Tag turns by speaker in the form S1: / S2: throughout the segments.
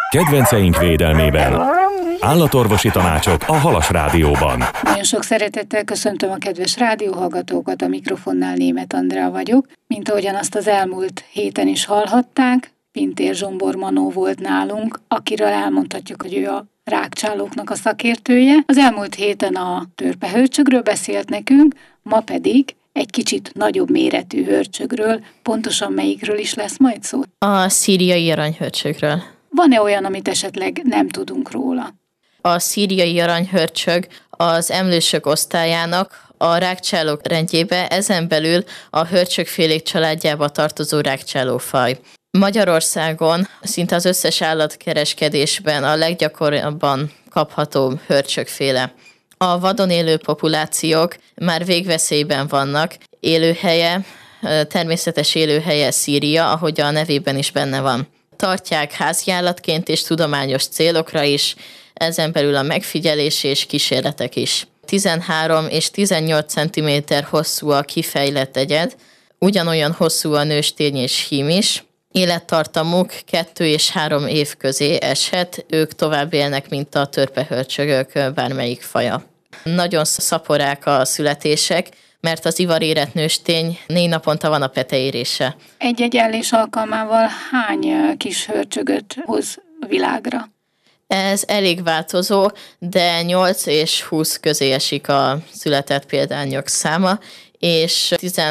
S1: Kedvenceink védelmében. Állatorvosi tanácsok a Halas Rádióban.
S2: Nagyon sok szeretettel köszöntöm a kedves rádióhallgatókat, a mikrofonnál Németh Andrea vagyok. Mint ahogyan azt az elmúlt héten is hallhatták, Pintér Zsombor Manó volt nálunk, akiről elmondhatjuk, hogy ő a rágcsálóknak a szakértője. Az elmúlt héten a törpehörcsögről beszélt nekünk, ma pedig egy kicsit nagyobb méretű hörcsögről, pontosan melyikről is lesz majd szó?
S3: A szíriai aranyhörcsögről.
S2: Van-e olyan, amit esetleg nem tudunk róla?
S3: A szíriai aranyhörcsög az emlősök osztályának a rágcsálók rendjébe, ezen belül a hörcsögfélék családjába tartozó rágcsálófaj. Magyarországon szinte az összes állatkereskedésben a leggyakorabban kapható hörcsögféle. A vadon élő populációk már végveszélyben vannak, élőhelye, természetes élőhelye Szíria, ahogy a nevében is benne van. Tartják háziállatként és tudományos célokra is, ezen belül a megfigyelés és kísérletek is. 13 és 18 cm hosszú a kifejlett egyed, ugyanolyan hosszú a nőstény és hím is. Élettartamuk 2 és 3 év közé eshet, ők tovább élnek, mint a törpehörcsögök bármelyik faja. Nagyon szaporák a születések, mert az ivarérett nőstény 4 naponta van a peteérése.
S2: Egy-egy ellés alkalmával hány kis hörcsögöt hoz világra?
S3: Ez elég változó, de 8 és 20 közé esik a született példányok száma, és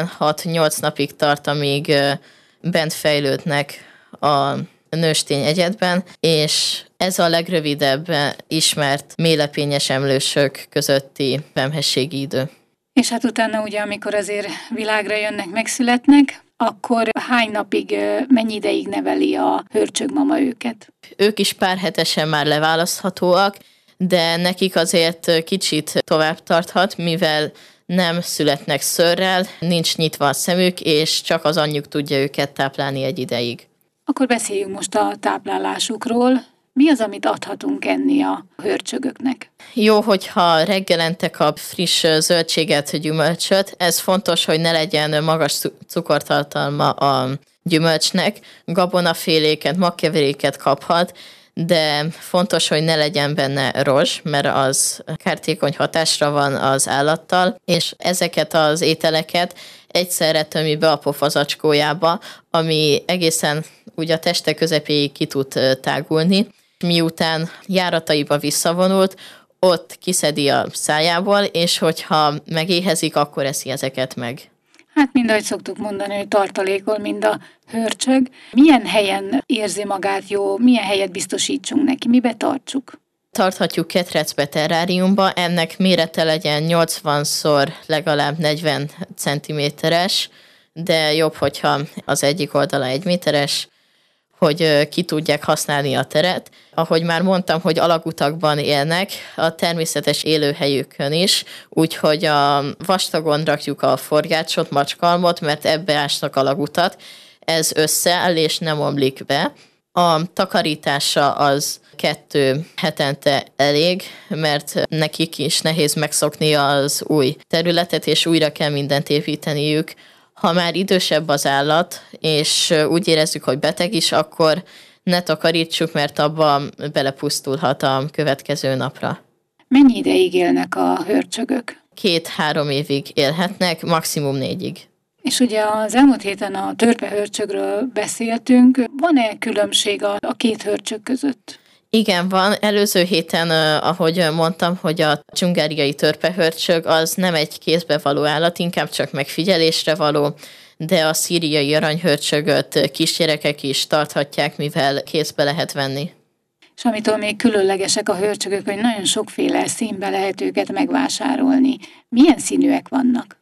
S3: 16-8 napig tart, amíg bent fejlődnek a nőstény egyedben, és ez a legrövidebb ismert mélylepényes emlősök közötti vemhességi idő.
S2: És hát utána ugye, amikor azért világra jönnek, megszületnek, akkor hány napig, mennyi ideig neveli a hörcsögmama őket?
S3: Ők is pár hetesen már leválaszthatóak, de nekik azért kicsit tovább tarthat, mivel nem születnek szőrrel, nincs nyitva a szemük, és csak az anyjuk tudja őket táplálni egy ideig.
S2: Akkor beszéljünk most a táplálásukról. Mi az, amit adhatunk enni a hörcsögöknek?
S3: Jó, hogyha reggelente kap friss zöldséget, gyümölcsöt. Ez fontos, hogy ne legyen magas cukortartalma a gyümölcsnek. Gabonaféléket, magkeveréket kaphat, de fontos, hogy ne legyen benne rozs, mert az kártékony hatásra van az állattal, és ezeket az ételeket egyszerre tömi be a pofazacskójába, ami egészen úgy a teste közepéig ki tud tágulni. Miután járataiba visszavonult, ott kiszedi a szájából, és hogyha megéhezik, akkor eszi ezeket meg.
S2: Hát mind ahogy szoktuk mondani, hogy tartalékol mind a hörcsög. Milyen helyen érzi magát jó, milyen helyet biztosítsunk neki, mibe tartsuk?
S3: Tarthatjuk ketrecbe, terráriumba, ennek mérete legyen 80x legalább 40 cm-es, de jobb, hogyha az egyik oldala 1 méteres, hogy ki tudják használni a teret. Ahogy már mondtam, hogy alagutakban élnek, a természetes élőhelyükön is, úgyhogy a vastagon rakjuk a forgácsot, macskalmot, mert ebbe ásnak alagutat. Ez összeáll és nem omlik be. A takarítása az 2 hetente elég, mert nekik is nehéz megszokni az új területet, és újra kell mindent építeniük. Ha már idősebb az állat, és úgy érezzük, hogy beteg is, akkor ne takarítsuk, mert abban belepusztulhat a következő napra.
S2: Mennyi ideig élnek a hörcsögök?
S3: 2-3 évig élhetnek, maximum 4-ig.
S2: És ugye az elmúlt héten a törpehörcsögről beszéltünk. Van-e különbség a 2 hörcsög között?
S3: Igen, van. Előző héten, ahogy mondtam, hogy a dzsungeriai törpehörcsög az nem egy kézbe való állat, inkább csak megfigyelésre való, de a szíriai aranyhörcsögöt kisgyerekek is tarthatják, mivel kézbe lehet venni.
S2: És amitől még különlegesek a hörcsögök, hogy nagyon sokféle színbe lehet őket megvásárolni. Milyen színűek vannak?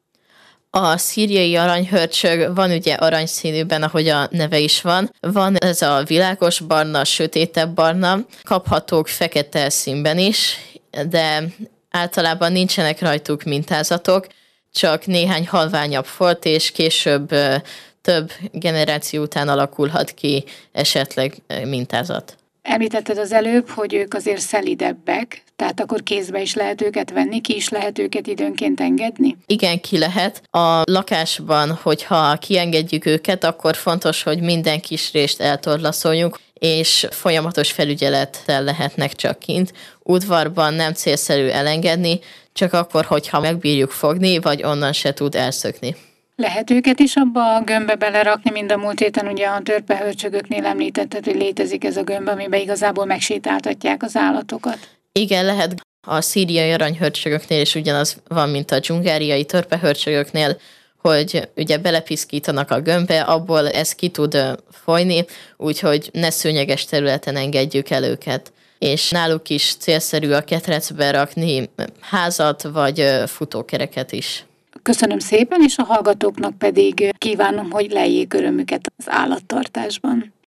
S3: A szíriai aranyhörcsög van ugye aranyszínűben, ahogy a neve is van. Van ez a világos barna, sötétebb barna, kaphatók fekete színben is, de általában nincsenek rajtuk mintázatok, csak néhány halványabb folt, és később több generáció után alakulhat ki esetleg mintázat.
S2: Említetted az előbb, hogy ők azért szelidebbek, tehát akkor kézbe is lehet őket venni, ki is lehet őket időnként engedni?
S3: Igen, ki lehet. A lakásban, hogyha kiengedjük őket, akkor fontos, hogy minden kis rést eltorlaszoljunk, és folyamatos felügyelettel lehetnek csak kint. Udvarban nem célszerű elengedni, csak akkor, hogyha megbírjuk fogni, vagy onnan se tud elszökni.
S2: Lehet őket is abba a gömbbe belerakni, mint a múlt héten ugye a törpehörcsögöknél említetted, hogy létezik ez a gömb, amiben igazából megsétáltatják az állatokat.
S3: Igen, lehet. A szíriai aranyhörcsögöknél is ugyanaz van, mint a dzsungáriai törpehörcsögöknél, hogy ugye belepiszkítanak a gömbbe, abból ez ki tud folyni, úgyhogy ne szőnyeges területen engedjük el őket. És náluk is célszerű a ketrecbe rakni házat vagy futókereket is.
S2: Köszönöm szépen, és a hallgatóknak pedig kívánom, hogy lejjék örömüket az állattartásban.